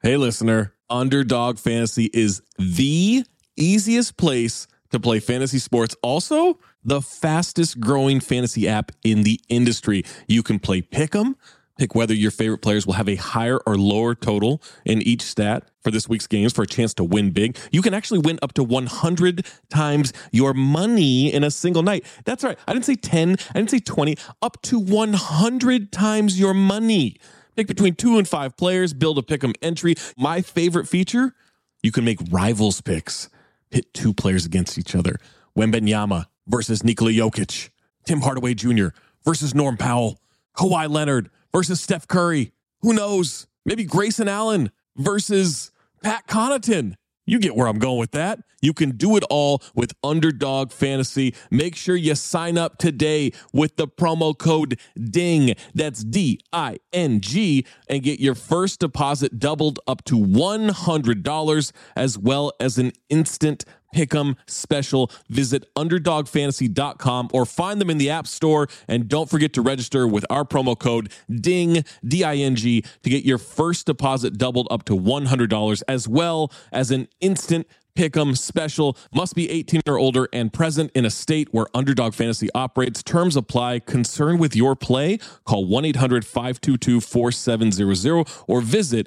Hey, listener, Underdog Fantasy is the easiest place to play fantasy sports. Also, the fastest growing fantasy app in the industry. You can play Pick'em, pick whether your favorite players will have a higher or lower total in each stat for this week's games for a chance to win big. You can actually win up to 100 times your money in a single night. That's right. I didn't say 10. I didn't say 20. Up to 100 times your money. Pick between 2 and 5 players, build a Pick'em entry. My favorite feature, you can make rivals picks. Pit 2 players against each other. Wembanyama versus Nikola Jokic. Tim Hardaway Jr. versus Norm Powell. Kawhi Leonard versus Steph Curry. Who knows? Maybe Grayson Allen versus Pat Connaughton. You get where I'm going with that. You can do it all with Underdog Fantasy. Make sure you sign up today with the promo code DING. That's DING. And get your first deposit doubled up to $100, as well as an instant Pick'em special. Visit UnderdogFantasy.com or find them in the App Store. And don't forget to register with our promo code DING, D-I-N-G, to get your first deposit doubled up to $100, as well as an instant Pick'em special. Must be 18 or older and present in a state where Underdog Fantasy operates. Terms apply. Concerned with your play? Call 1-800-522-4700 or visit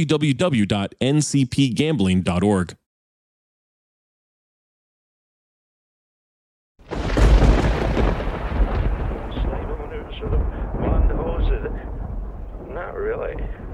www.ncpgambling.org. Not really.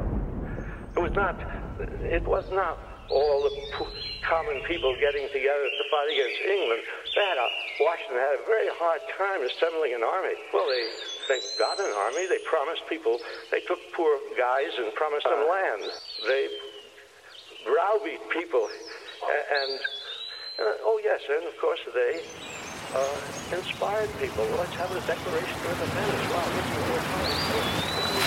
It was not all the common people getting together to fight against England. Washington had a very hard time assembling an army. Well, they got an army. They promised people. They took poor guys and promised them land. They browbeat people. And of course, they inspired people. Let's have a Declaration of Independence. Wow, this is more time.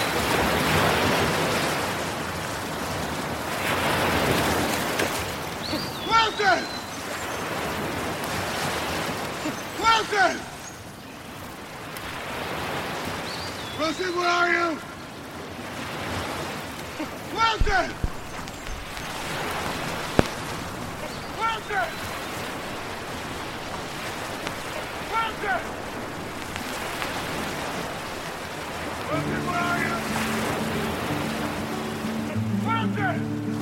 Wilson! Wilson! Wilson, where are you? Wilson! Wilson! Wilson! Wilson, where are you? Wilson!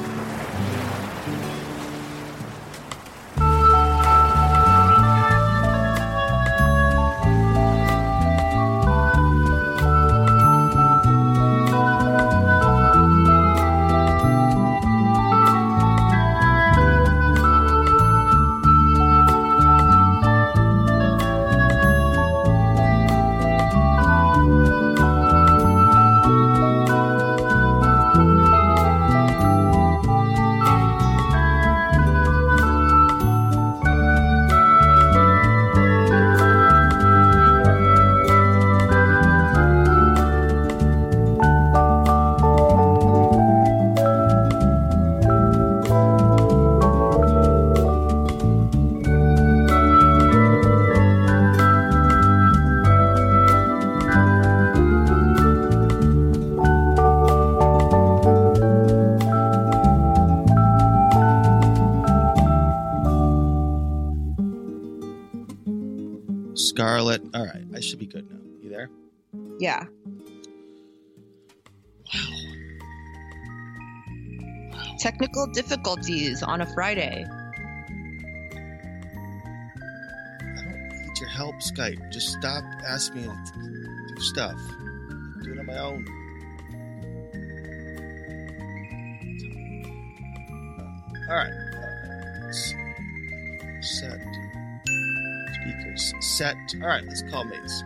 Scarlet. All right, I should be good now. You there? Yeah. Wow. Technical difficulties on a Friday. I don't need your help, Skype. Just stop asking me to do stuff. I'm doing it on my own. All right. Set. Speakers set. All right, let's call Mace.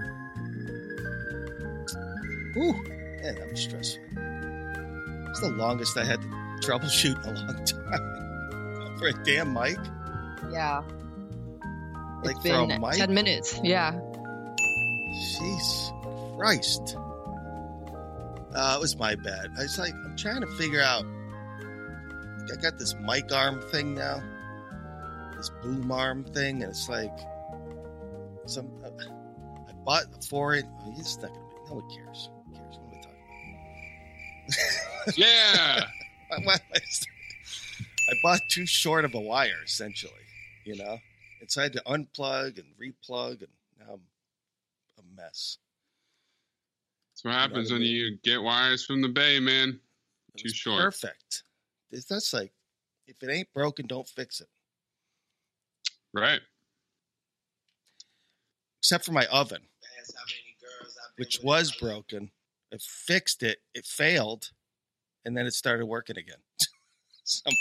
Ooh, man, that was stressful. It's the longest I had to troubleshoot in a long time. For a damn mic? Yeah. Like it's for been a mic? 10 minutes. Yeah. Jeez Christ. It was my bad. I'm trying to figure out. I got this mic arm thing now. This boom arm thing, and it's like I bought it for it. It's not gonna make. No one cares. Who cares? What am I talking about? Yeah. I bought too short of a wire, essentially, you know? And so I had to unplug and replug, and now I'm a mess. That's what happens when you get wires from the bay, man. It Too was short. Perfect. That's like, if it ain't broken, don't fix it. Right. Except for my oven, which was broken. I fixed it. It failed, and then it started working again. Somehow.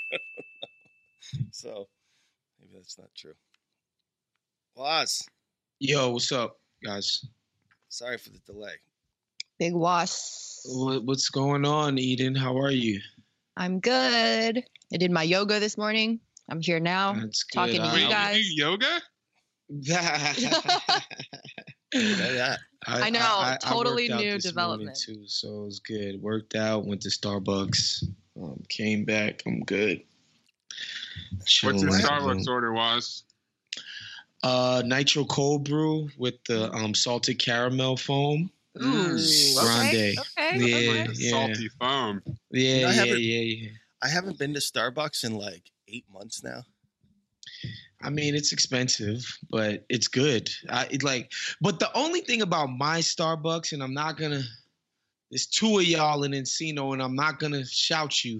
So maybe that's not true. Was. Yo, what's up, guys? Sorry for the delay. Big wash. What's going on, Eden? How are you? I'm good. I did my yoga this morning. I'm here now That's good. talking to Wait, you guys. you do yoga? Yeah. I know, totally worked out new this development. morning too, so it was good. Worked out, went to Starbucks, came back. I'm good. What's your Chilling. Starbucks order was? Nitro cold brew with the salted caramel foam. Ooh, Grande. Okay. Yeah, okay. yeah. Salty foam. Yeah, I haven't- yeah. I haven't been to Starbucks in like 8 months now. I mean, it's expensive, but it's good. But the only thing about my Starbucks, and I'm not gonna. There's two of y'all in Encino, and I'm not gonna shout you,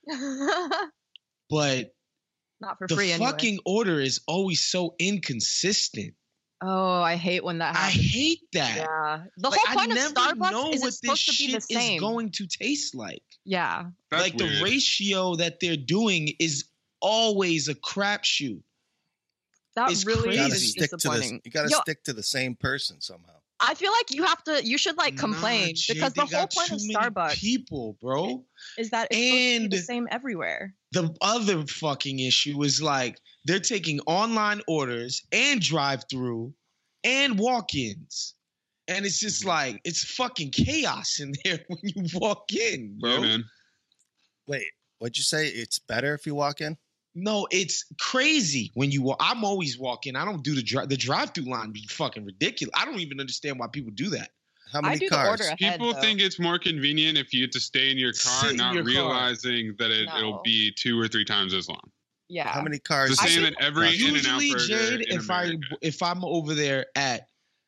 but Not for the free anyway. fucking order is always so inconsistent. Oh, I hate when that I happens. hate that. Yeah. The Like, whole point I of never Starbucks know is what it's this supposed to be the shit is same. going to taste like. Yeah. That's like weird. the ratio that they're doing is always a crapshoot. That It's really You gotta crazy. is stick to this. disappointing. You gotta Yo, stick to the same person somehow. I feel like you should like complain Nah, Jay, because they the whole got point of too many Starbucks people, bro. is that it's supposed to be And- the same everywhere. The other fucking issue is like they're taking online orders and drive-through and walk-ins. And it's just like it's fucking chaos in there when you walk in, bro. Yeah, man. Wait, what'd you say? It's better if you walk in? No, it's crazy when you walk. I'm always walking. I don't do the drive-through line be fucking ridiculous. I don't even understand why people do that. How I many do the cars? order ahead. People though. think it's more convenient if you get to stay in your car, Sit in not your car. realizing that it'll No. be 2 or 3 times as long. Yeah. How many cars? The I same think- at every In-N-Out Usually, burger Jade, in if America. I'm over there at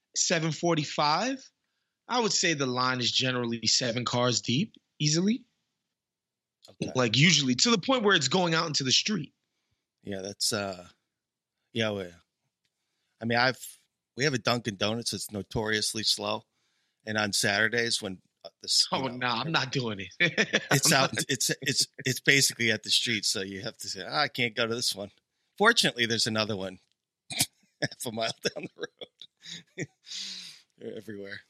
7:45, I would say the line is generally 7 cars deep, easily. Okay. Like usually to the point where it's going out into the street. Yeah, that's yeah. I mean, we have a Dunkin' Donuts that's notoriously slow, and on Saturdays when this, Oh no, I'm not doing it. it's I'm out. not- It's basically at the street, so you have to say, I can't go to this one. Fortunately, there's another one half a mile down the road. They're everywhere.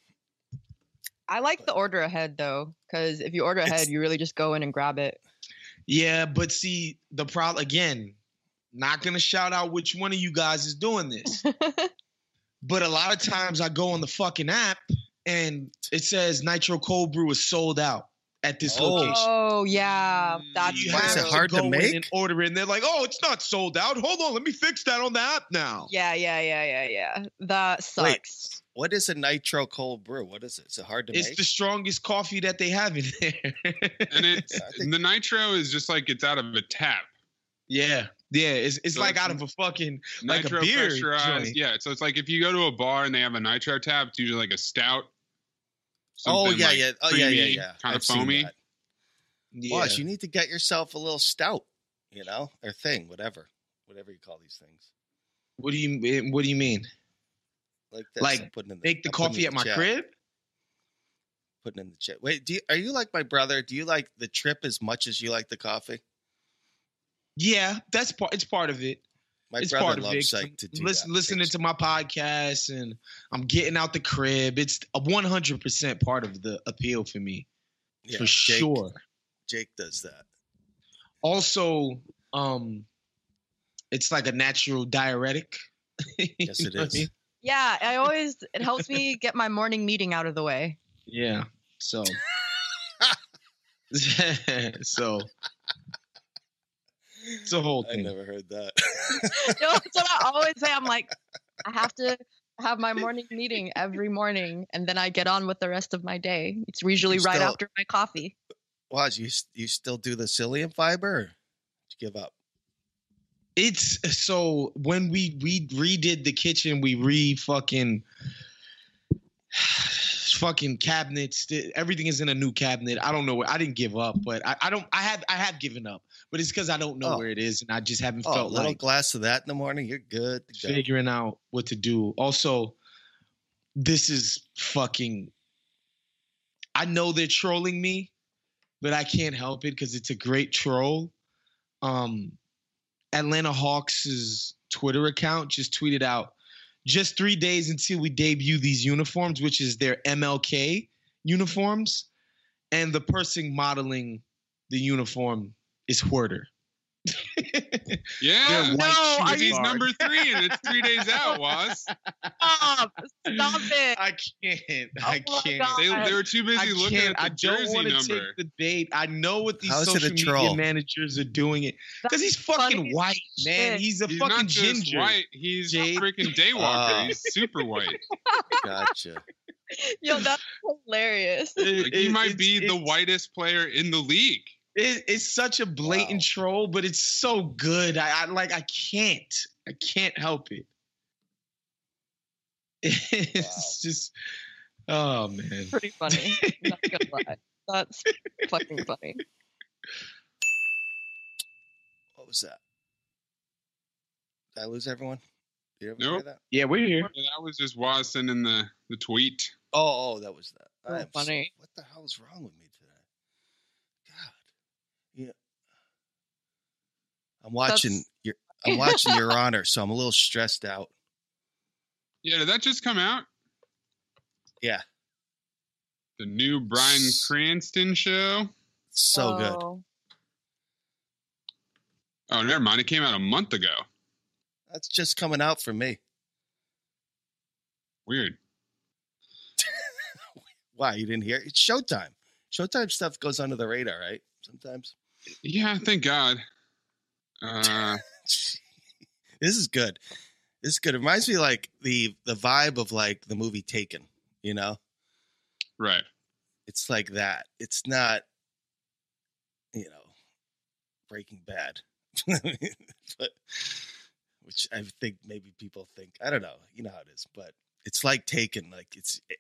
I like the order ahead though, because if you order ahead, you really just go in and grab it. Yeah, but see, the problem again, not gonna shout out which one of you guys is doing this. But a lot of times I go on the fucking app and it says Nitro Cold Brew is sold out at this Oh. location. Oh yeah, that's You What, is have it hard to go in make? and order it, and they're like, "Oh, it's not sold out. Hold on, let me fix that on the app now." Yeah. That sucks. What is a nitro cold brew? What is it? Is it hard to It's make? the strongest coffee that they have in there. And it's I think- the nitro is just like it's out of a tap. yeah, it's So like it's out of a fucking like Nitro a beer pressurized. joint. Yeah, so it's like if you go to a bar and they have a nitro tap, it's usually like a stout. Oh something yeah, like yeah. Oh creamy, yeah. Kind of I've seen foamy. that. Yeah. Boss, you need to get yourself a little stout, or thing, whatever you call these things. What do you mean? Like this. Like, I'm putting in Make the I'm putting coffee in at my chat. crib? Putting in the chat. Wait, are you like my brother? Do you like the trip as much as you like the coffee? Yeah, that's part. It's part of it. My It's brother part of loves it. like to do Listening that. to my podcast and I'm getting out the crib. It's a 100% part of the appeal for me, Yeah, for Jake- sure. Jake does that. Also, it's like a natural diuretic. Yes, You it know what I is. mean? Yeah, it helps me get my morning meeting out of the way. Yeah. So. So. It's a whole I thing. never heard that. That's what I always say. I'm like, I have to have my morning meeting every morning, and then I get on with the rest of my day. It's usually You right still- after my coffee. Waz, you still do the psyllium fiber? Or did you give up? It's so when we redid the kitchen, we fucking cabinets. Everything is in a new cabinet. I don't know where. I didn't give up, but I have given up. But it's because I don't know where it is, and I just haven't felt a little like glass of that in the morning. You're good. To go. figuring out what to do. Also, this is fucking. I know they're trolling me, but I can't help it because it's a great troll. Atlanta Hawks' Twitter account just tweeted out, just 3 days until we debut these uniforms, which is their MLK uniforms, and the person modeling the uniform is Huerter. Yeah, No, he's number 3, and it's 3 days out, Was. Stop it. I can't. Oh I my can't. God. They were too busy looking at the I don't jersey want to number. take the bait. I know what these How is it a social media troll? managers are doing it because he's fucking funny white, man. shit. He's a He's fucking not just ginger. white. He's Jade. freaking daywalker. He's super white. Gotcha. Yo, that's hilarious. Like, he might be the it's- whitest player in the league. It's such a blatant troll, but it's so good. I can't help it. It's just, oh man. Pretty funny. Not gonna lie. That's fucking funny. What was that? Did I lose everyone? Did you ever Nope. hear that? Yeah, we're here. And that was just Waz sending the tweet. Oh, that was that. So I am funny. What the hell is wrong with me today? God. Yeah. I'm watching Your Honor, so I'm a little stressed out. Yeah, did that just come out? Yeah. The new Bryan Cranston show? So good. Oh, Oh, never mind. It came out a month ago. That's just coming out for me. Weird. Why, you didn't hear it? It's Showtime. Showtime stuff goes under the radar, right? Sometimes. Yeah, thank God. This is good. This is good. It reminds me of like the vibe of like the movie Taken, you know? Right. It's like that. It's not, Breaking Bad. But, which I think maybe people think, I don't know, you know how it is, but it's like Taken. Like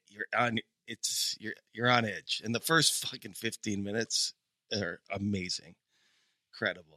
you're on edge. And the first fucking 15 minutes are amazing. Incredible.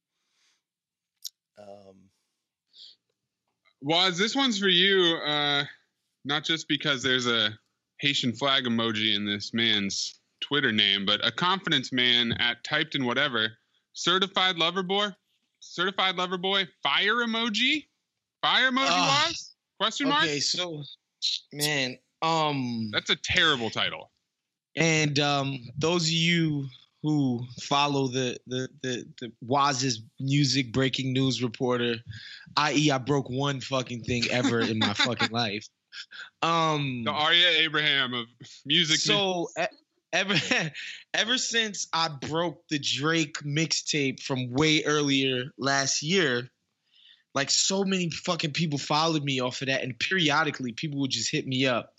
Waz, this one's for you. Not just because there's a Haitian flag emoji in this man's Twitter name, but a confidence man at typed in whatever. Certified lover boy, fire emoji, Waz? Question mark? Okay, so man, That's a terrible title. and those of you who follow the Waz's music breaking news reporter, i.e., I broke one fucking thing ever in my fucking life. The Aria Abraham of music. So ever since I broke the Drake mixtape from way earlier last year, like so many fucking people followed me off of that, and periodically people would just hit me up.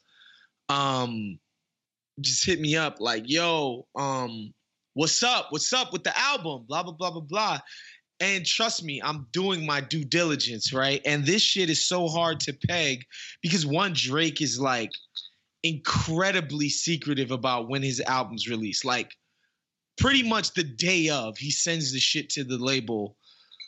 Like, yo, what's up? What's up with the album? Blah, blah, blah, blah, blah. And trust me, I'm doing my due diligence, right? And this shit is so hard to peg because one, Drake is like incredibly secretive about when his album's released. Like pretty much the day of, he sends the shit to the label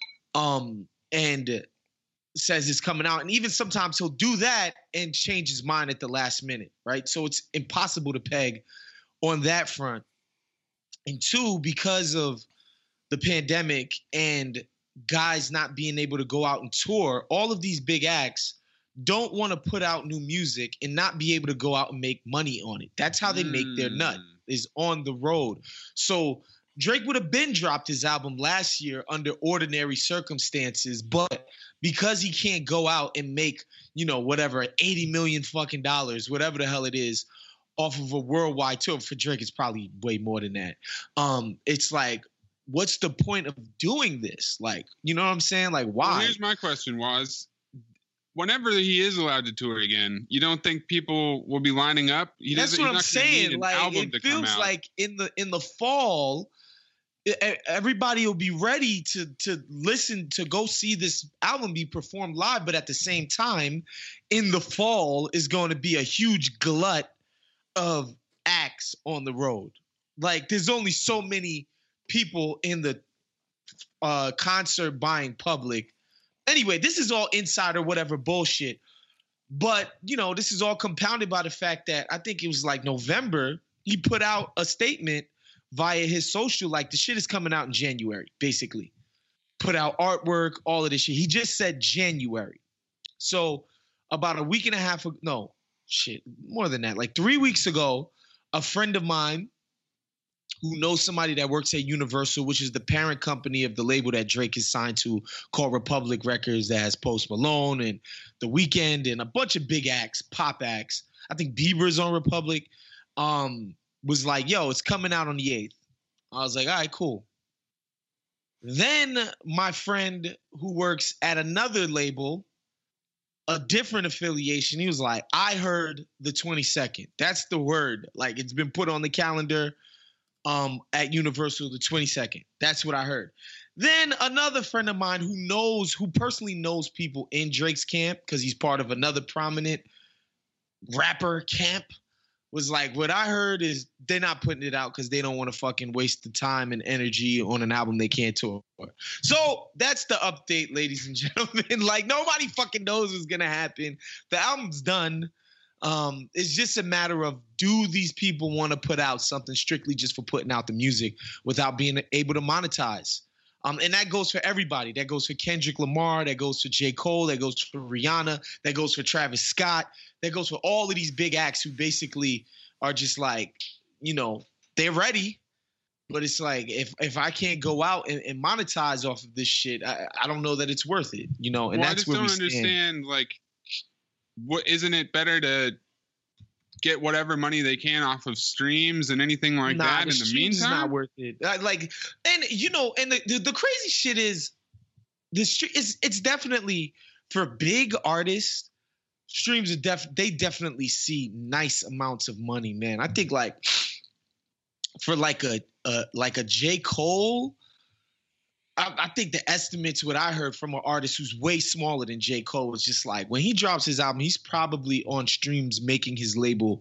and says it's coming out. And even sometimes he'll do that and change his mind at the last minute, right? So it's impossible to peg on that front. And two, because of the pandemic and guys not being able to go out and tour, all of these big acts don't want to put out new music and not be able to go out and make money on it. That's how they make their nut, is on the road. So Drake would have been dropped his album last year under ordinary circumstances, but because he can't go out and make, whatever, $80 million fucking dollars, whatever the hell it is, off of a worldwide tour. For Drake, it's probably way more than that. It's like, what's the point of doing this? Like, you know what I'm saying? Like, why? Well, here's my question, was whenever he is allowed to tour again, you don't think people will be lining up? That's what I'm saying. Like, it feels like in the fall, everybody will be ready to listen, to go see this album be performed live. But at the same time, in the fall is going to be a huge glut of acts on the road. Like, there's only so many people in the concert buying public. Anyway, this is all insider whatever bullshit. But, this is all compounded by the fact that I think it was like November, he put out a statement via his social, like, the shit is coming out in January, basically. Put out artwork, all of this shit. He just said January. So about a week and a half ago, no, shit, more than that. Like 3 weeks ago, a friend of mine who knows somebody that works at Universal, which is the parent company of the label that Drake is signed to, called Republic Records, that has Post Malone and The Weeknd and a bunch of big acts, pop acts. I think Bieber's on Republic. Was like, yo, it's coming out on the 8th. I was like, all right, cool. Then my friend who works at another label, a different affiliation, he was like, I heard the 22nd. That's the word. Like, it's been put on the calendar at Universal, the 22nd. That's what I heard. Then another friend of mine who personally knows people in Drake's camp, because he's part of another prominent rapper camp, was like, what I heard is they're not putting it out because they don't want to fucking waste the time and energy on an album they can't tour. So that's the update, ladies and gentlemen. Like, nobody fucking knows what's going to happen. The album's done. It's just a matter of, do these people want to put out something strictly just for putting out the music without being able to monetize? And that goes for everybody. That goes for Kendrick Lamar. That goes for J. Cole. That goes for Rihanna. That goes for Travis Scott. That goes for all of these big acts who basically are just like, they're ready. But it's like, if I can't go out and monetize off of this shit, I don't know that it's worth it. And that's where we stand. I just don't understand, like, isn't it better to get whatever money they can off of streams and anything like that in the meantime? It's not worth it. The crazy shit is, it's definitely, for big artists, streams they definitely see nice amounts of money, man. I think like for like a J. Cole, I think the estimates, what I heard from an artist who's way smaller than J. Cole, was just like, when he drops his album, he's probably on streams making his label.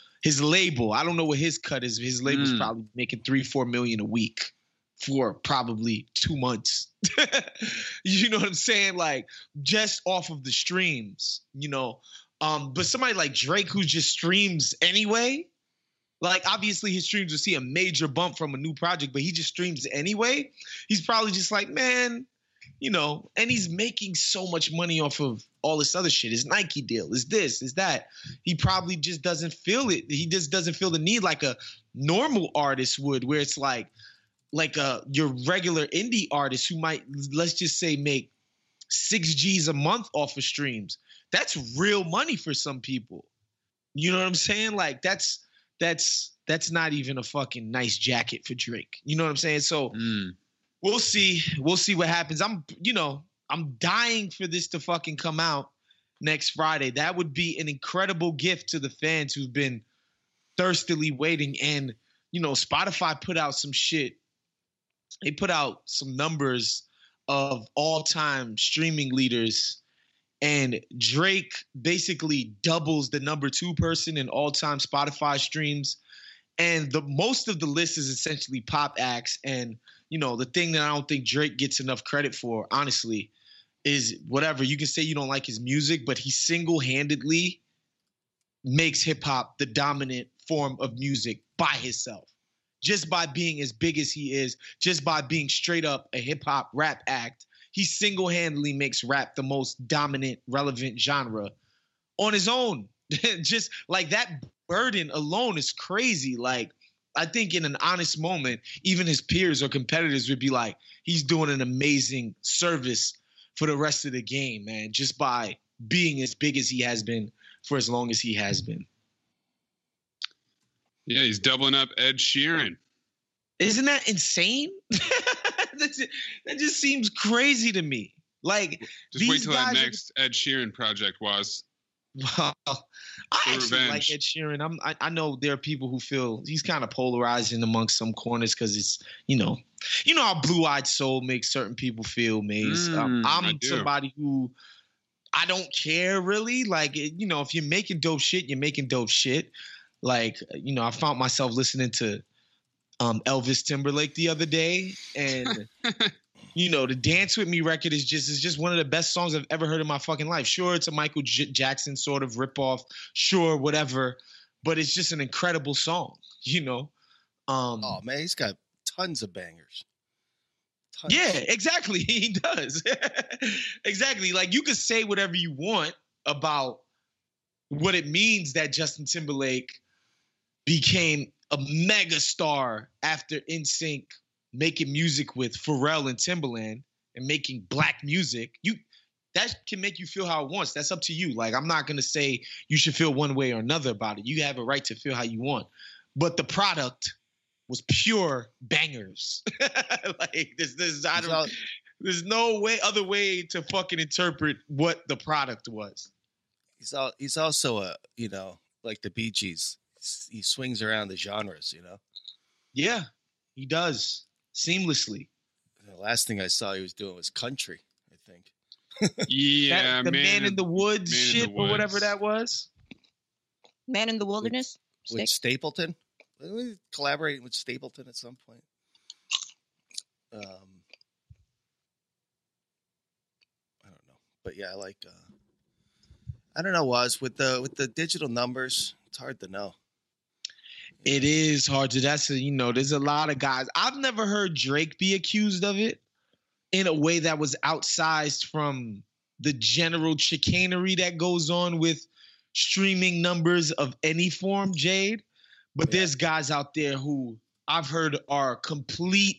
I don't know what his cut is. His label's probably making $3-4 million a week for probably 2 months. You know what I'm saying? Like, just off of the streams, but somebody like Drake, who just streams anyway, like, obviously his streams will see a major bump from a new project, but he just streams anyway. He's probably just like, man, and he's making so much money off of all this other shit. His Nike deal, is this, is that. He probably just doesn't feel it. He just doesn't feel the need like a normal artist would, where it's like your regular indie artist who might, let's just say, make 6 G's a month off of streams. That's real money for some people. You know what I'm saying? Like, that's not even a fucking nice jacket for Drake. You know what I'm saying? So we'll see. We'll see what happens. I'm dying for this to fucking come out next Friday. That would be an incredible gift to the fans who've been thirstily waiting. And, Spotify put out some shit. They put out some numbers of all-time streaming leaders, and Drake basically doubles the number 2 person in all-time Spotify streams. And most of the list is essentially pop acts. And, the thing that I don't think Drake gets enough credit for, honestly, is whatever. You can say you don't like his music, but he single-handedly makes hip-hop the dominant form of music by himself. Just by being as big as he is, just by being straight up a hip-hop rap act, he single-handedly makes rap the most dominant, relevant genre on his own. Just like that burden alone is crazy. Like, I think in an honest moment, even his peers or competitors would be like, he's doing an amazing service for the rest of the game, man, just by being as big as he has been for as long as he has been. Yeah, he's doubling up Ed Sheeran. Isn't that insane? That just seems crazy to me. Like Just wait these till that guys are- next Ed Sheeran project was. Well, I actually Revenge. like Ed Sheeran. I know there are people who feel he's kind of polarizing amongst some corners because it's you know how Blue Eyed Soul makes certain people feel. Maze. I I'm do. somebody who I don't care really. Like if you're making dope shit, you're making dope shit. Like I found myself listening to Elvis Timberlake the other day, and the Dance With Me record is just one of the best songs I've ever heard in my fucking life. Sure, it's a Michael Jackson sort of ripoff. Sure, whatever, but it's just an incredible song. Oh man, he's got tons of bangers. Tons. Yeah, exactly. He does. Exactly. Like you could say whatever you want about what it means that Justin Timberlake became a mega star after NSYNC making music with Pharrell and Timbaland and making black music. That can make you feel how it wants. That's up to you. Like I'm not gonna say you should feel one way or another about it. You have a right to feel how you want. But the product was pure bangers. Like there's no other way to fucking interpret what the product was. He's also like the Bee Gees. He swings around the genres, Yeah, he does seamlessly. The last thing I saw he was doing was country, I think. Yeah, the Man in the Woods Man in shit the or whatever Woods. that was. Man in the Wilderness. With Stick? Stapleton. Didn't we collaborate with Stapleton at some point? I don't know, but yeah, I like. I don't know. Was with the digital numbers, it's hard to know. It is hard to. There's a lot of guys. I've never heard Drake be accused of it in a way that was outsized from the general chicanery that goes on with streaming numbers of any form, Jade. But there's guys out there who I've heard are complete,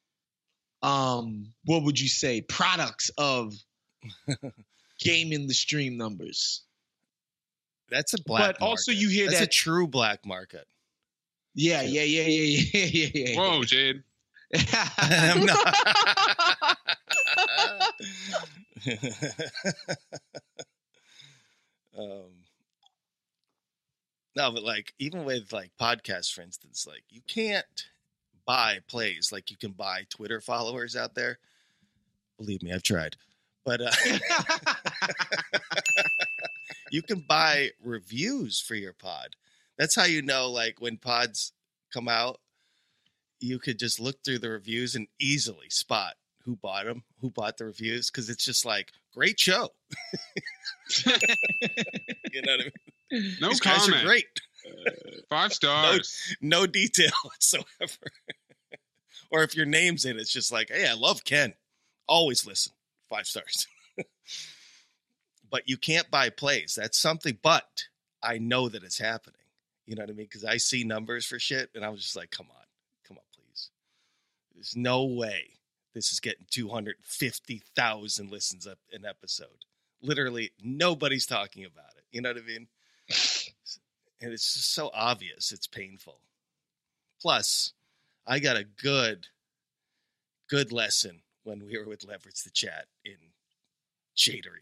what would you say, products of gaming the stream numbers. That's a black. But also market. you hear That's that a true black market. Yeah. Whoa, Jade. I'm not. No, but like even with like podcasts, for instance, like you can't buy plays like you can buy Twitter followers out there. Believe me, I've tried. But you can buy reviews for your pod. That's how you know, like when pods come out, you could just look through the reviews and easily spot who bought them, who bought the reviews, because it's just like, great show. You know what I mean? No These guys comment. are great. 5 stars. No detail whatsoever. Or if your name's in it, it's just like, hey, I love Ken. Always listen. 5 stars. But you can't buy plays. That's something, but I know that it's happening. You know what I mean? Because I see numbers for shit, and I was just like, come on, please. There's no way this is getting 250,000 listens up an episode. Literally, nobody's talking about it. You know what I mean? And it's just so obvious. It's painful. Plus, I got a good lesson when we were with Leverage the Chat in Shadery.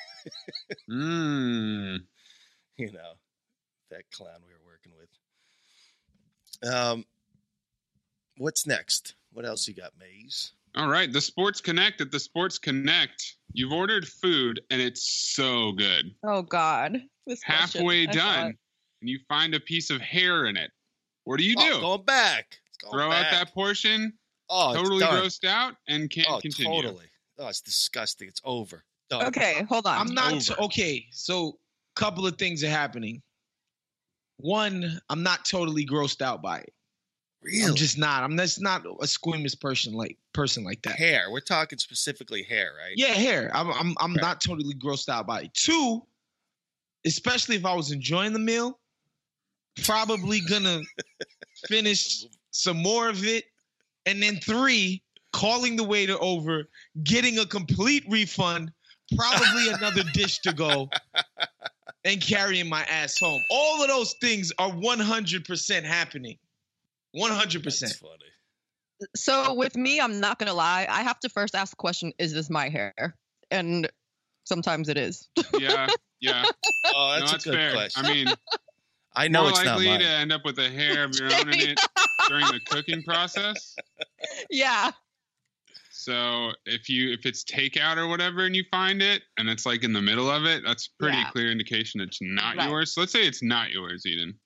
You know, that clown we were working with. What's next? What else you got, Maze? All right, the Sports Connect at the Sports Connect. You've ordered food, and it's so good. Oh, God. This question, Halfway I done, thought. and you find a piece of hair in it. What do you do? Going back. Throw out that portion, Oh, it's totally done. grossed out, and can't continue. Totally. Oh, it's disgusting. It's over. Done. Okay, hold on. I'm not Over. okay. So, couple of things are happening. One, I'm not totally grossed out by it. Really? I'm just not. I'm just not a squeamish person like that. Hair. We're talking specifically hair, right? Yeah, hair. I'm Right. not totally grossed out by it. Two, especially if I was enjoying the meal, probably gonna finish some more of it. And then 3, calling the waiter over, getting a complete refund, probably another dish to go, and carrying my ass home. All of those things are 100% happening. 100%. That's funny. So with me, I'm not gonna lie. I have to first ask the question: is this my hair? and sometimes it is. Yeah. Oh, No, that's that's a good fair. question. I mean, I know more it's not likely mine. to end up with a hair of your own in it during the cooking process. Yeah. So if it's takeout or whatever and you find it and it's like in the middle of it, that's pretty Yeah. clear indication it's not Right. yours. So let's say it's not yours, Eden.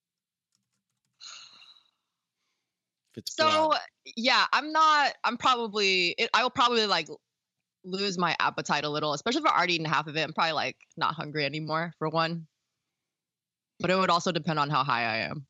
If it's So blonde. yeah, I will probably like lose my appetite a little, especially if I've already eaten half of it. I'm probably like not hungry anymore for one. But it would also depend on how high I am.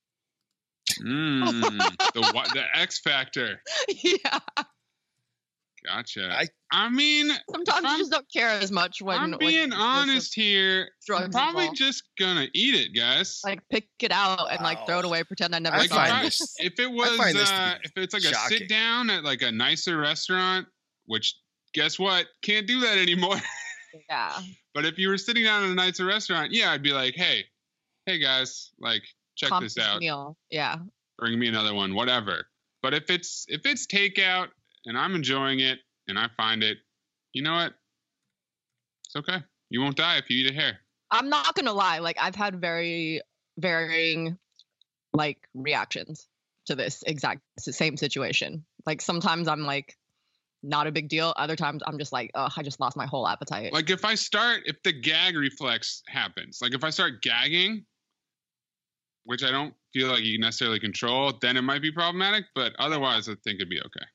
The X factor. Yeah. Gotcha. I mean, Sometimes you just don't care as much when I'm being there's honest here. drugs I'm probably involved. just gonna eat it, guys. like pick it out and like throw it away, pretend I never I Like, saw find it. this- if it I was find this to be if it's like a shocking. sit down at like a nicer restaurant, which guess what, can't do that anymore. Yeah. But if you were sitting down at a nicer restaurant, yeah, I'd be like, hey guys, like check Comp this out, meal. Yeah. bring me another one, whatever. But if it's takeout and I'm enjoying it and I find it, you know what, it's okay. You won't die if you eat a hair. I'm not gonna lie, like I've had very varying like reactions to this exact same situation. Like sometimes I'm like not a big deal. Other times I'm just like, oh, I just lost my whole appetite. Like if the gag reflex happens, like if I start gagging, which I don't feel like you necessarily control, then it might be problematic. But otherwise, I think it'd be okay.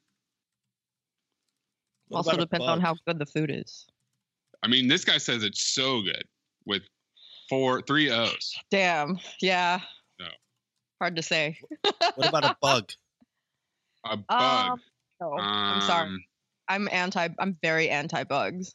What also about a depends on bug? how good the food is. I mean, this guy says it's so good with 3 O's. Damn. Yeah. No. Hard to say. What about a bug? A bug. No, I'm sorry. I'm very anti bugs.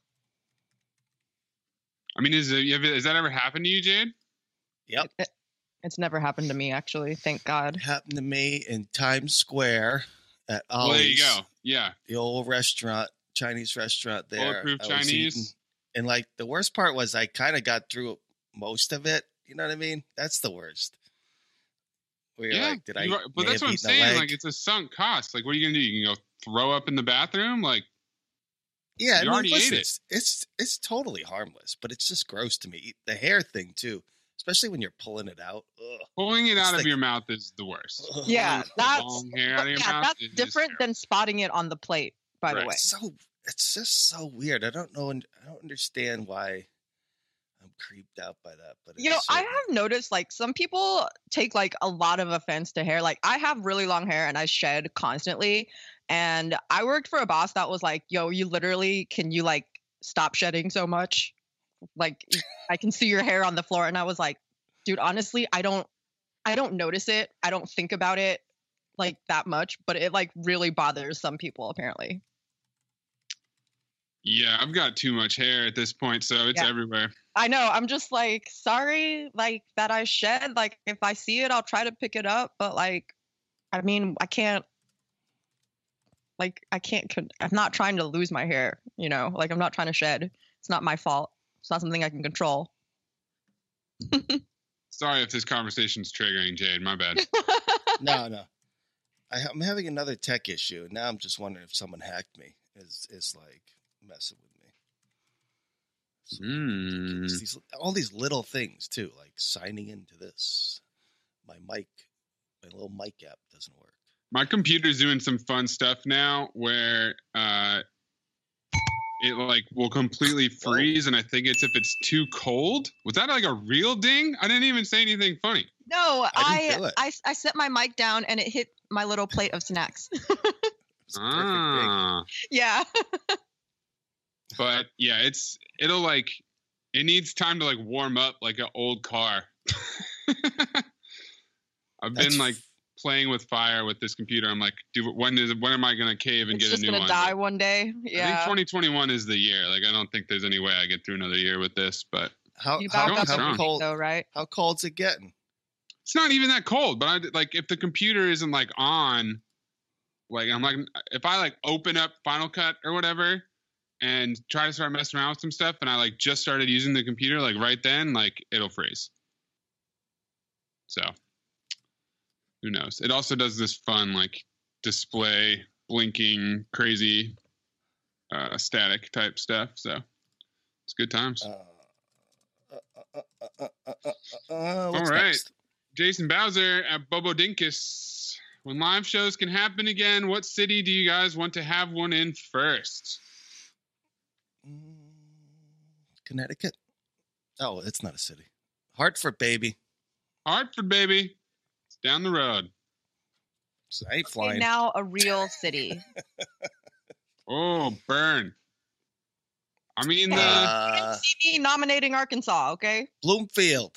I mean, has that ever happened to you, Jade? Yep. It's never happened to me, actually. Thank God. It happened to me in Times Square at Ollie's. Well, there you go. Yeah. The old restaurant, Chinese restaurant there. Bulletproof I was Chinese. eating. And like the worst part was I kind of got through most of it. You know what I mean? That's the worst. Where you're like, did I? But may that's have what I'm eaten a saying. leg? Like, it's a sunk cost. Like, what are you gonna do? You can go throw up in the bathroom? Like, Yeah, You I mean, already ate listen, it's totally harmless, but it's just gross to me. The hair thing too, especially when you're pulling it out. Ugh. pulling it It's out of like- your mouth is the worst. Ugh. Yeah, that's Long hair out of your mouth that's is just different terrible. than spotting it on the plate. By the Right. way, It's just so weird. I don't know. I don't understand why I'm creeped out by that. But you know, it's I certainly- have noticed like some people take like a lot of offense to hair. Like I have really long hair and I shed constantly. And I worked for a boss that was like, "Yo, can you like stop shedding so much? Like I can see your hair on the floor." And I was like, "Dude, honestly, I don't notice it. I don't think about it like that much, but it like really bothers some people apparently." Yeah, I've got too much hair at this point, so it's Yeah. everywhere. I know. I'm just like, sorry, like that I shed. Like if I see it, I'll try to pick it up. But like, I mean, I can't. Like I'm not trying to lose my hair. You know, like I'm not trying to shed. It's not my fault. It's not something I can control. Sorry if this conversation's triggering, Jade. My bad. No. I'm having another tech issue. Now I'm just wondering if someone hacked me. Is like messing with me. So Mm. it's all these little things too, like signing into this. My little mic app doesn't work. My computer's doing some fun stuff now where it like will completely freeze, and I think it's if it's too cold. Was that like a real ding? I didn't even say anything funny. No, I didn't feel it. I set my mic down and it hit my little plate of snacks. It's a perfect thing. Ah. Yeah. But yeah, it needs time to like warm up like an old car. I've That's been like playing with fire with this computer. I'm like, dude, when am I gonna cave and It's get a just new gonna one? die one day. I think Yeah. 2021 is the year. Like, I don't think there's any way I get through another year with this, but How You how, back up strong. how everything cold though, right? how cold's it getting? it's not even that cold. But like, if the computer isn't like on, like, I'm like, if I like open up Final Cut or whatever and try to start messing around with some stuff, and I like just started using the computer, like right then, like it'll freeze. So who knows? It also does this fun like display blinking crazy static type stuff. So it's good times. All What's right. next? Jason Bowser at Bobo Dinkus. When live shows can happen again, what city do you guys want to have one in first? Connecticut. Oh, it's not a city. Hartford, baby. Hartford, baby. It's down the road. So I ain't Okay, flying. now a real city. Oh, burn. I mean, Hey, you didn't see me nominating Arkansas, okay? Bloomfield.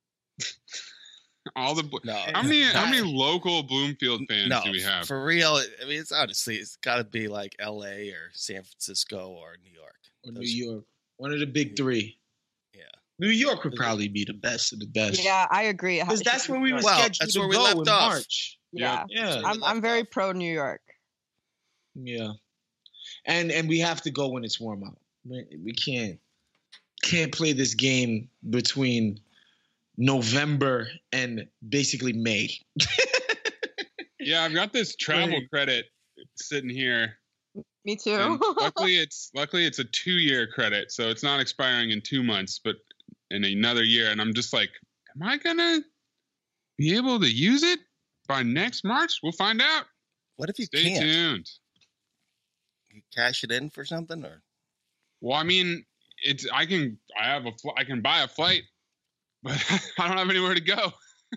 all the No. how many local Bloomfield fans No, do we have? for real. I mean, it's got to be like L.A. or San Francisco or New York. Or New York. One of the big three. Yeah. New York would probably be the best of the best. Yeah, I agree. Because that's where we were Well, scheduled that's to where we go left in off. March. Yeah, Yeah. I'm very pro New York. Yeah. And we have to go when it's warm out. We can't play this game between November and basically May. Yeah, I've got this travel credit sitting here. Me too. And luckily it's a 2-year credit, so it's not expiring in 2 months, but in another year. And I'm just like, am I gonna be able to use it by next March? We'll find out. What if you Stay can't? tuned. You cash it in for something, or Well, I mean, I can buy a flight, but I don't have anywhere to go.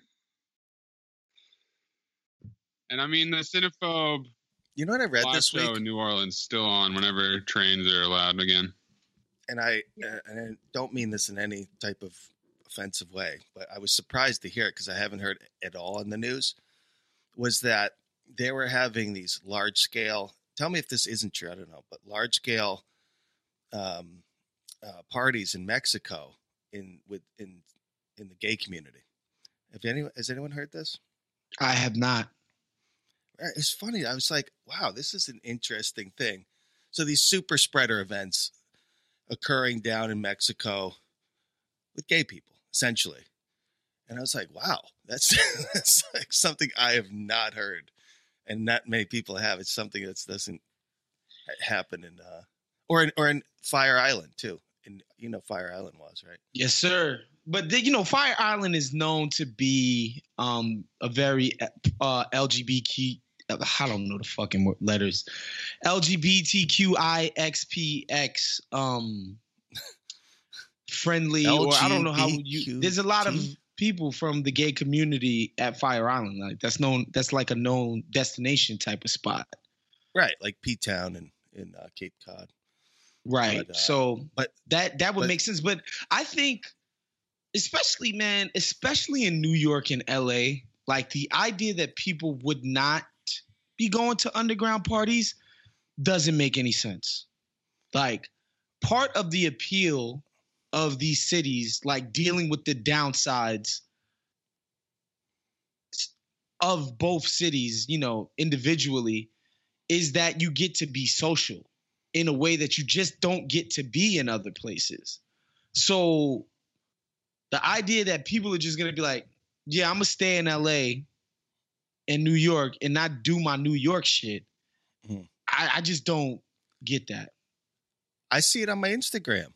And I mean, the Cinephobe you know what I read live this show week? in New Orleans still on whenever trains are allowed again. And I don't mean this in any type of offensive way, but I was surprised to hear it because I haven't heard it at all in the news. Was that they were having these large scale? Tell me if this isn't true. I don't know, but large scale parties in Mexico in the gay community. Has anyone heard this? I have not. It's funny. I was like, wow, this is an interesting thing. So these super spreader events occurring down in Mexico with gay people, essentially. And I was like, wow, that's like something I have not heard. And not many people have. It's something that doesn't happen in Fire Island too. And you know Fire Island was, right? Yes, sir. But Fire Island is known to be a very LGBTQ. I don't know the fucking letters. LGBTQIXPX friendly, or I don't know how you. There's a lot of people from the gay community at Fire Island. Like that's like a known destination type of spot. Right, like P-Town in Cape Cod. Right. But that would make sense. But I think, especially in New York and LA, like the idea that people would not be going to underground parties doesn't make any sense. Like, part of the appeal of these cities, like dealing with the downsides of both cities, individually, is that you get to be social in a way that you just don't get to be in other places. So the idea that people are just going to be like, yeah, I'm going to stay in LA and New York and not do my New York shit, I just don't get that. I see it on my Instagram.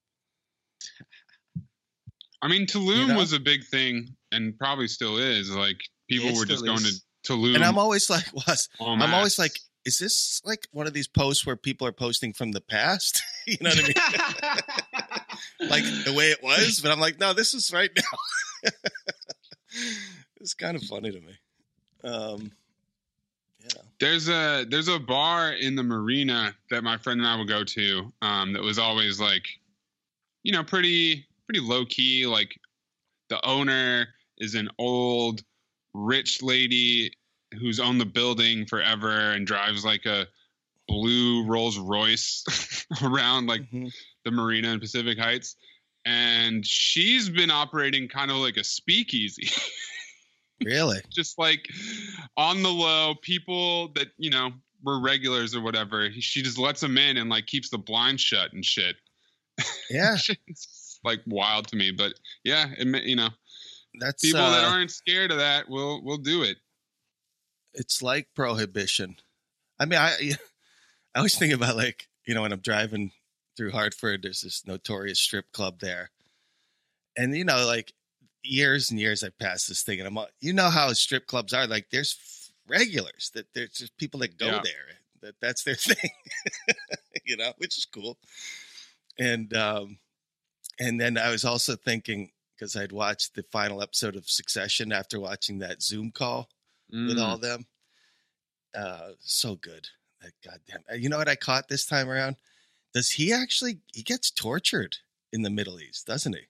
I mean, Tulum was a big thing and probably still is. Like, people were just going to Tulum. And I'm always like, is this like one of these posts where people are posting from the past? You know what I mean? Like the way it was, but I'm like, no, this is right now. It's kind of funny to me. There's a bar in the marina that my friend and I would go to that was always like, pretty low key. Like, the owner is an old rich lady who's owned the building forever and drives like a blue Rolls Royce around like the marina in Pacific Heights. And she's been operating kind of like a speakeasy. Really? Just like on the low, people that, were regulars or whatever, she just lets them in and like keeps the blinds shut and shit. Yeah. It's like wild to me, but yeah, that's people that aren't scared of that will do it. It's like prohibition. I mean, I always think about like, when I'm driving through Hartford, there's this notorious strip club there. And, like years and years I passed this thing and I'm, how strip clubs are. Like there's regulars that there's just people that go there, that's their thing, which is cool. And then I was also thinking, because I'd watched the final episode of Succession after watching that Zoom call with all of them. So good. Goddamn. You know what I caught this time around? Does he gets tortured in the Middle East, doesn't he?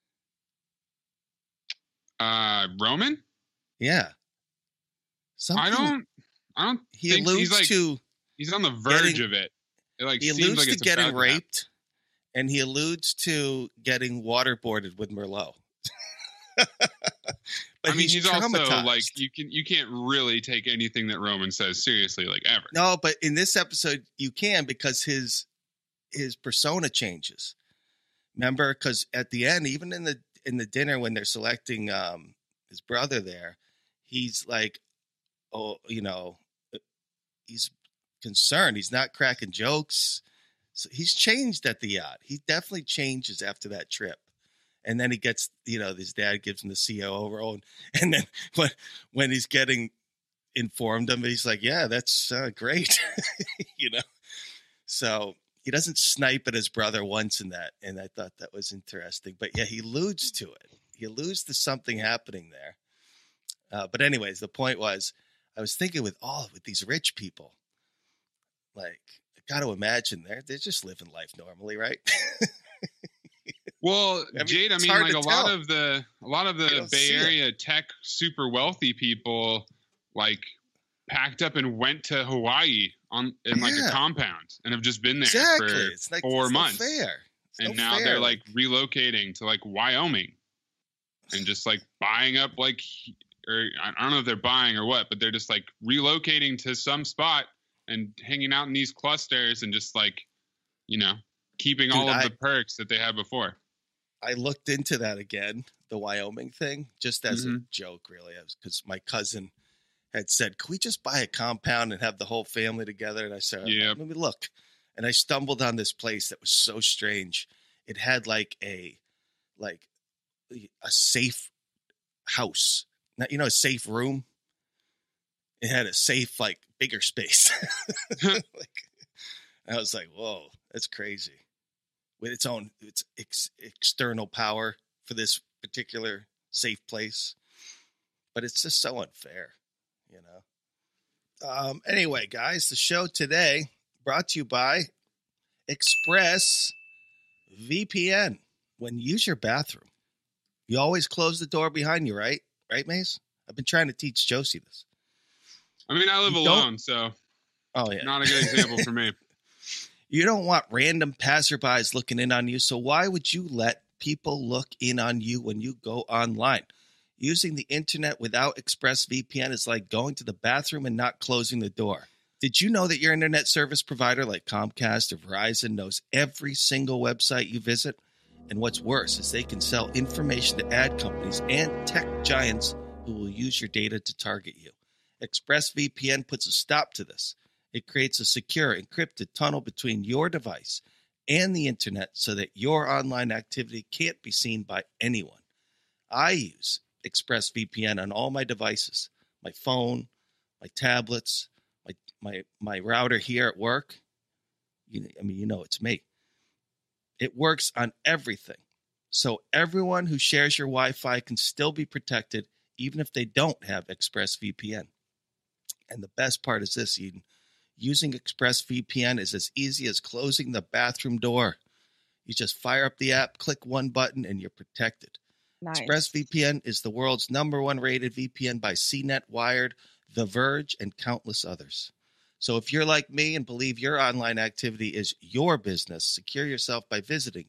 Roman? Yeah. I don't he think alludes he's on the verge of it. He alludes to getting raped, and he alludes to getting waterboarded with Merlot. But he's also like you can't really take anything that Roman says seriously, like ever. No, but in this episode you can, because his persona changes. Remember, because at the end, even in the dinner when they're selecting his brother there, he's like, he's concerned. He's not cracking jokes. So he's changed at the yacht. He definitely changes after that trip. And then he gets, his dad gives him the COO role. And then when he's getting informed of it, he's like, yeah, that's great. So he doesn't snipe at his brother once in that. And I thought that was interesting. But yeah, he alludes to it. He alludes to something happening there. But anyways, the point was, I was thinking with these rich people, like, I got to imagine they're just living life normally, right? Well, Jade, like a lot of the Bay Area tech super wealthy people like packed up and went to Hawaii in a compound and have just been there for 4 months. And now they're like relocating to like Wyoming and just like buying up or I don't know if they're buying or what, but they're just like relocating to some spot and hanging out in these clusters and just like, keeping all of the perks that they had before. I looked into that again, the Wyoming thing, just as a joke, really, because my cousin had said, "Can we just buy a compound and have the whole family together?" And I said, "Let me look." And I stumbled on this place that was so strange. It had like a safe house, not a safe room. It had a safe, like, bigger space. I was like, "Whoa, that's crazy." With its own external power for this particular safe place. But it's just so unfair, Anyway, guys, the show today brought to you by ExpressVPN. When you use your bathroom, you always close the door behind you, right? Right, Mace? I've been trying to teach Josie this. I mean, I live alone, so not a good example for me. You don't want random passerbys looking in on you, so why would you let people look in on you when you go online? Using the internet without ExpressVPN is like going to the bathroom and not closing the door. Did you know that your internet service provider like Comcast or Verizon knows every single website you visit? And what's worse is they can sell information to ad companies and tech giants who will use your data to target you. ExpressVPN puts a stop to this. It creates a secure, encrypted tunnel between your device and the internet so that your online activity can't be seen by anyone. I use ExpressVPN on all my devices, my phone, my tablets, my router here at work. It's me. It works on everything. So everyone who shares your Wi-Fi can still be protected even if they don't have ExpressVPN. And the best part is this, Eden. Using ExpressVPN is as easy as closing the bathroom door. You just fire up the app, click one button, and you're protected. Nice. ExpressVPN is the world's #1 rated VPN by CNET, Wired, The Verge, and countless others. So if you're like me and believe your online activity is your business, secure yourself by visiting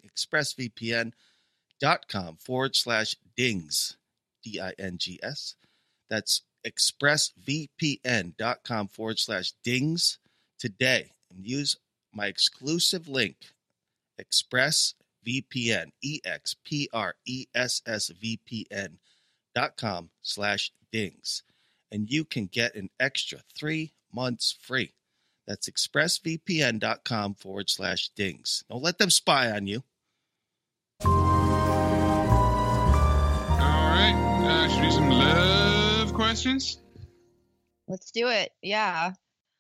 expressvpn.com/dings, DINGS. That's expressvpn.com/dings today and use my exclusive link, ExpressVPN, EXPRESSVPN.com/dings, and you can get an extra 3 months free. That's expressvpn.com/dings. Don't let them spy on you. All right. Should we do some love questions? Let's do it. Yeah.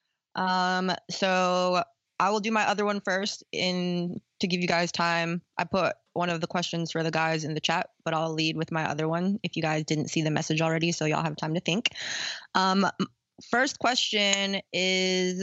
So I will do my other one first to give you guys time. I put one of the questions for the guys in the chat, but I'll lead with my other one if you guys didn't see the message already, so y'all have time to think. First question is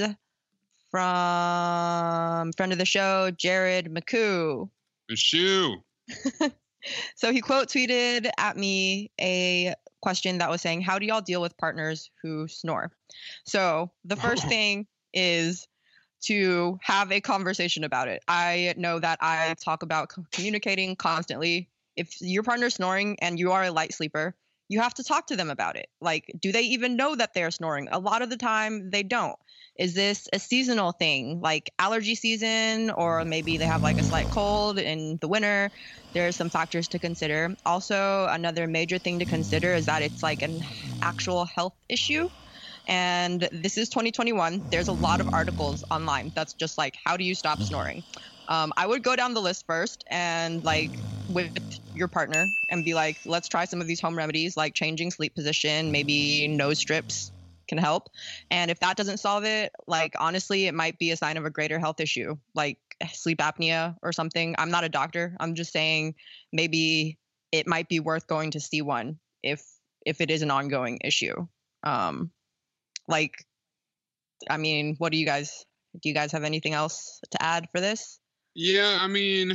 from friend of the show, Jared McCoo. The shoe. So he quote tweeted at me a question that was saying, how do y'all deal with partners who snore? So the first thing is to have a conversation about it. I know that I talk about communicating constantly. If your partner's snoring and you are a light sleeper, you have to talk to them about it. Like, do they even know that they're snoring? A lot of the time they don't. Is this a seasonal thing, like allergy season, or maybe they have like a slight cold in the winter? There are some factors to consider. Also, another major thing to consider is that it's like an actual health issue. And this is 2021. There's a lot of articles online that's just like, how do you stop snoring? I would go down the list first and like with your partner and be like, let's try some of these home remedies, like changing sleep position, maybe nose strips can help. And if that doesn't solve it, like honestly, it might be a sign of a greater health issue, like sleep apnea or something. I'm not a doctor. I'm just saying maybe it might be worth going to see one if it is an ongoing issue. Like, I mean, what do you guys have anything else to add for this? Yeah, I mean,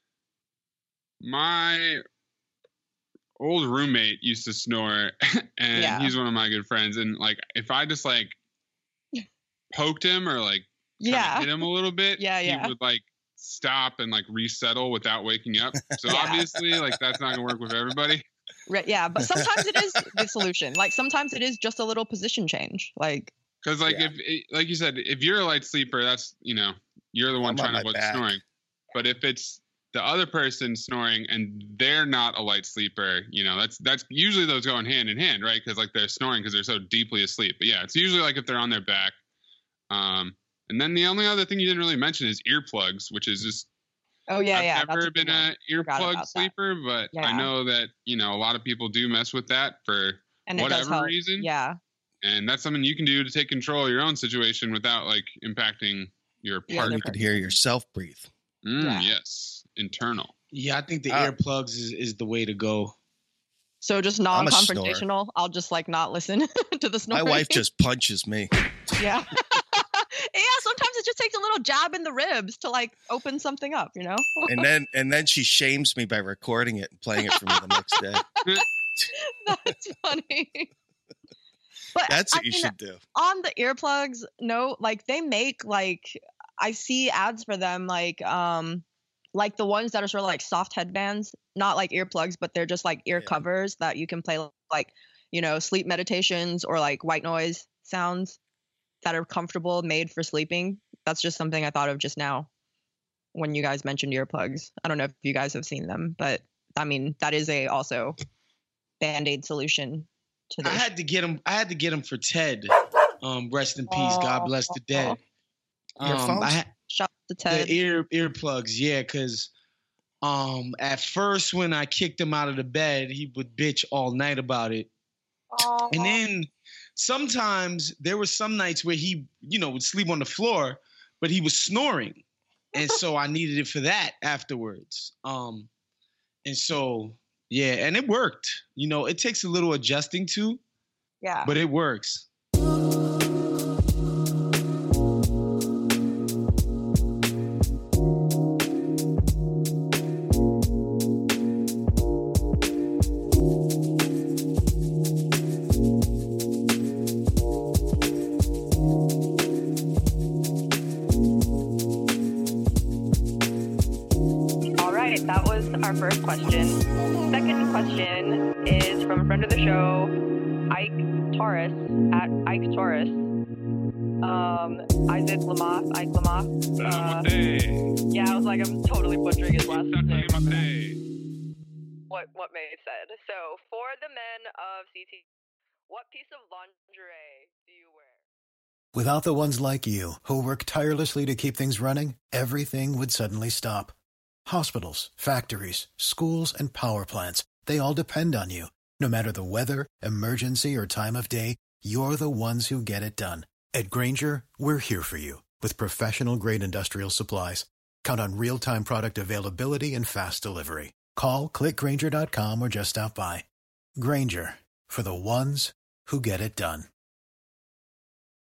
my old roommate used to snore, and he's one of my good friends. And like, if I just like poked him or like hit him a little bit, he would like stop and like resettle without waking up. So obviously, like that's not gonna work with everybody. Right. Yeah, but sometimes it is the solution. Like sometimes it is just a little position change. Like, because like if like you said, if you're a light sleeper, that's you're the one trying to avoid snoring. But if it's the other person snoring and they're not a light sleeper, that's usually those going hand in hand, right? Because like they're snoring because they're so deeply asleep. But yeah, it's usually like if they're on their back. And then the only other thing you didn't really mention is earplugs, which is just I've never been an earplug sleeper, but I know that a lot of people do mess with that for whatever reason. Yeah. And that's something you can do to take control of your own situation without like impacting your partner. You could hear yourself breathe. Yes, internal. Yeah, I think the earplugs is the way to go. So just non-confrontational. I'll just like not listen to the snoring. My wife just punches me. Yeah. Yeah, sometimes it just takes a little jab in the ribs to like open something up, And then she shames me by recording it and playing it for me the next day. That's funny. But that's what you should do. On the earplugs, no, like they make like I see ads for them like the ones that are sort of like soft headbands, not like earplugs, but they're just like ear covers that you can play like, sleep meditations or like white noise sounds that are comfortable, made for sleeping. That's just something I thought of just now when you guys mentioned earplugs. I don't know if you guys have seen them, but I mean, that is also Band-Aid solution to this. I had to get him for Ted. Rest in peace. God bless the dead. Shout to Ted. The earplugs, yeah, because at first when I kicked him out of the bed, he would bitch all night about it. And then sometimes there were some nights where he, would sleep on the floor, but he was snoring. And so I needed it for that afterwards. And so, yeah, and it worked. It takes a little adjusting to. Yeah. But it works. That was our first question. Second question is from a friend of the show, Ike Taurus, at Ike Taurus. Isaac Lamoth, Ike Lamoth. Yeah, I was like, I'm totally butchering his last name. What May said. So, for the men of CT, what piece of lingerie do you wear? Without the ones like you, who work tirelessly to keep things running, everything would suddenly stop. Hospitals, factories, schools, and power plants, they all depend on you. No matter the weather, emergency, or time of day, you're the ones who get it done. At Grainger, we're here for you with professional-grade industrial supplies. Count on real-time product availability and fast delivery. Call, click Grainger.com, or just stop by. Grainger, for the ones who get it done.